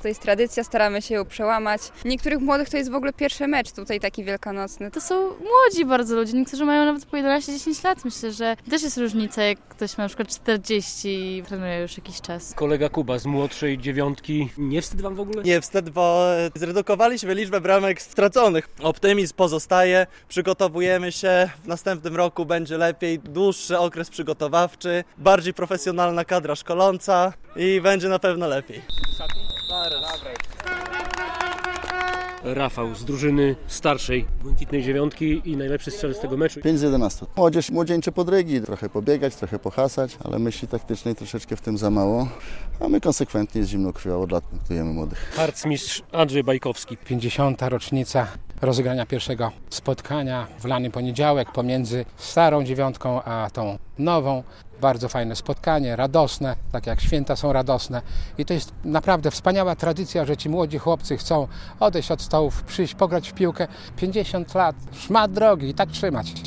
to jest tradycja, staramy się ją przełamać. Niektórych młodych to jest w ogóle pierwszy mecz tutaj taki wielkanocny. To są młodzi bardzo ludzie, niektórzy mają nawet po 11-10 lat. Myślę, że też jest różnica, jak ktoś ma na przykład 40 i trenuje już jakiś czas. Kolega Kuba z młodszej dziewiątki. Nie wstyd wam w ogóle? Nie wstyd, bo zredukowaliśmy liczbę bramek straconych. Optymizm pozostaje, przygotowujemy się, w następnym roku będzie lepiej, dłuższy okres przygotowawczy, bardziej profesjonalna kadra szkoląca i będzie na pewno lepiej. Rafał z drużyny starszej błękitnej dziewiątki i najlepszy strzelec tego meczu. 5 z 11. Młodzież, młodzieńcze podrygi, trochę pobiegać, trochę pohasać, ale myśli taktycznej troszeczkę w tym za mało, a my konsekwentnie z zimną krwią od lat punktujemy młodych. Harcmistrz Andrzej Bajkowski. 50. rocznica rozegrania pierwszego spotkania w lany poniedziałek pomiędzy starą dziewiątką a tą nową. Bardzo fajne spotkanie, radosne, tak jak święta są radosne. I to jest naprawdę wspaniała tradycja, że ci młodzi chłopcy chcą odejść od stołów, przyjść, pograć w piłkę. 50 lat, szmat drogi i tak trzymać.